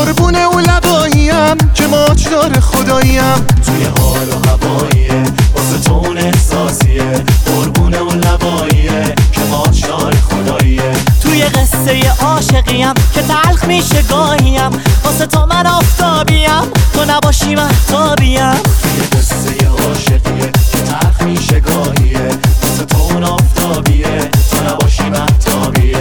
قربون اون لباییم که ماچدار خداییم. توی حال و هواییه واسه تو اون احساسیه، قربون اون لباییه که ماچدار خداییه. توی قصه عاشقیم که تلخ میشه گاهیم، واسه تو من آفتابیم تو نباشی مهتابیم. توی قصه عاشقیه که تلخ میشه گاهیه، واسه تو اون آفتابیه تو نباشی مهتابیه.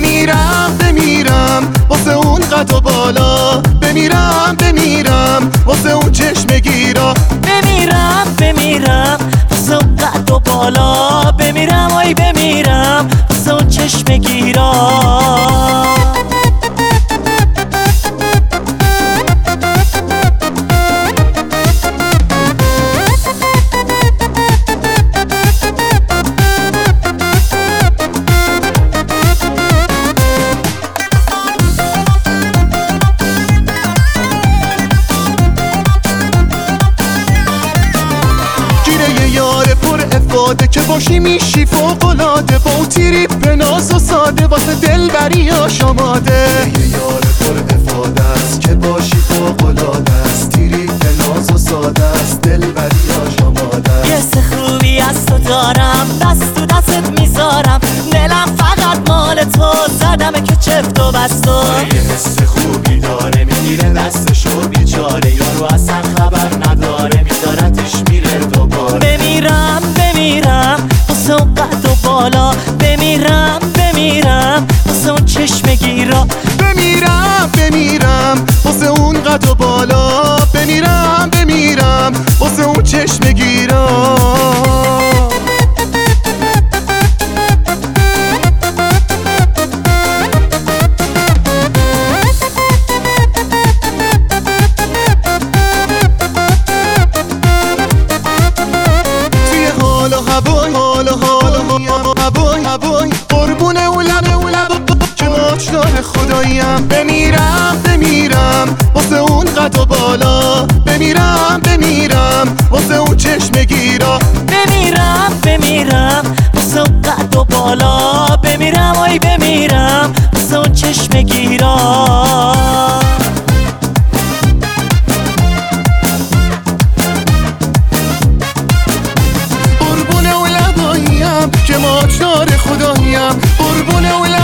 بمیرم واسه اون قد و بالا، بمیرم واسه اون چشم گیرا. بمیرم واسه اون قد و بالا، بمیرم آی بمیرم واسه اون چشم گیرا. که باشی میشی فوق‌العاده، با اون تریپ ناز و ساده واسه دلبری آماده. یه یار پر افاده است که باشی فوق‌العاده است، تریپ ناز و ساده است دلبری آماده. یه حس خوبی از تو دارم، دست تو دستت میذارم، دلم فقط مال تو، زدمه که چفت و بستو. یه حس خوبی داره میگیره دستشو بیچاره، یارو اصلا خبر نداره میذارتش میره دوباره. بمیرم واسه اون قد و بالا، بمیرم واسه اون چشم گیرا. بمیرم واسه اون قد و بالا، بمیرم واسه اون چشم گیرا. قربون اون لب که ماچدار خداییم. بمیرم واسه اون قد و بالا، بمیرم واسه اون چشم گیرا. بمیرم واسه اون قد و بالا، بمیرم آی بمیرم واسه اون چشم گیرا. که ماچدار خداییم، قربون اون